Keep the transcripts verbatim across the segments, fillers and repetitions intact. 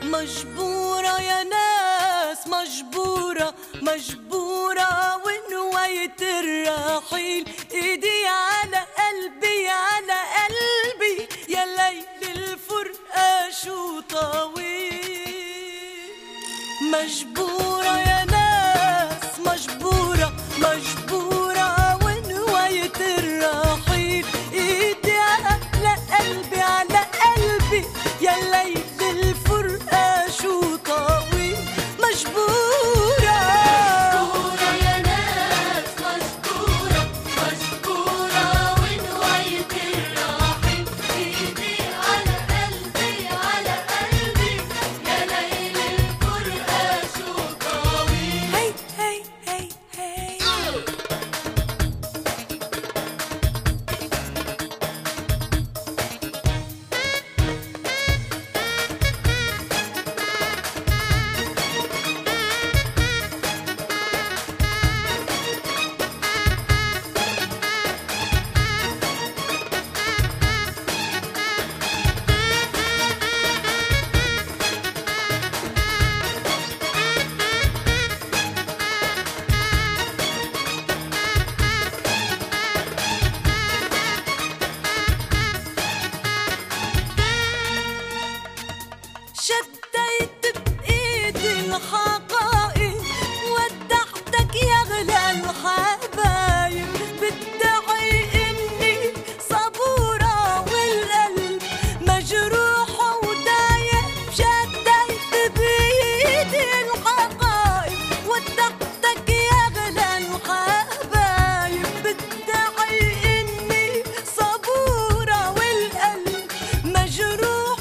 مجبورة يا ناس، مجبورة مجبورة ونويت الرحيل، ايدي على قلبي على قلبي، يا ليل الفرقة شو طويل. مجبورة يا ناس، مجبورة مجبورة ونويت الرحيل، ايدي على قلبي على قلبي، يا ليل الفرقة شو طويل. مجبورة مجبورة يا ناس، مجبورة مجبورة ونويت الرحيل، ايدي على قلبي على قلبي، يا ليل الفرقة شو طويل. هي هي هي هي شديت بإيدي الحقائق، ودعتك يا غلى الحبايب، بدعي إني صبورة والقلب مجروح ودايب. شديت بإيدي الحقائق، ودعتك يا غلى الحبايب، بدعي إني صبورة والقلب مجروح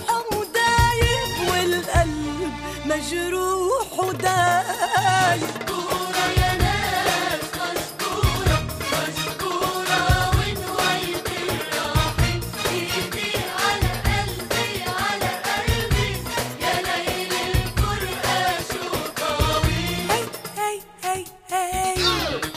مجروح ودايب. مجبورة يا ناس، مجبورة مجبورة ونويت الرحيل، ايدي على قلبي على قلبي، يا ليل الفرقة شو طويل. هي هي هي هي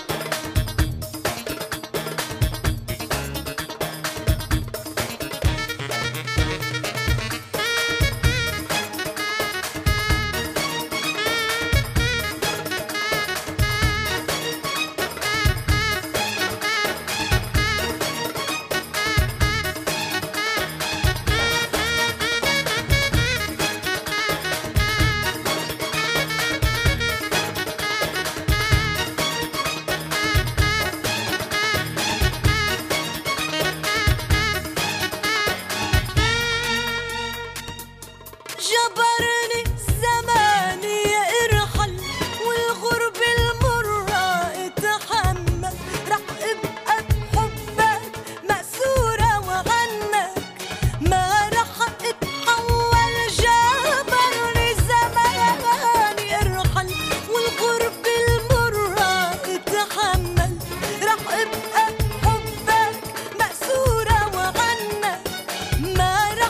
جبرني زماني ارحل، والغرب المرة اتحمل، رح ابقى بحبك مأسورة وعنك ما رح اتحول. جبرني زماني ارحل، والغرب المرة اتحمل، رح ابقى بحبك مأسورة وعنك ما رح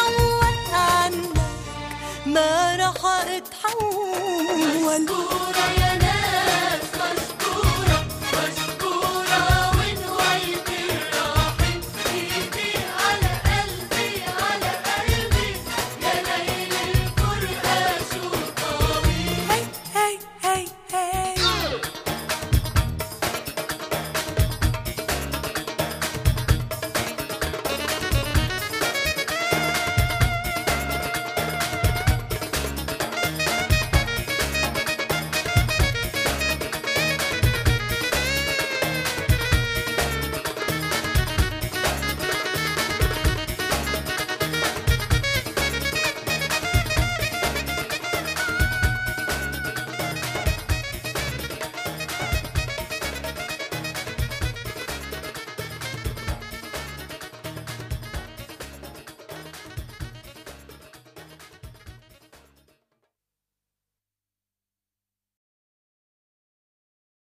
اتحول عنك، ما رح اتحول. مجبورة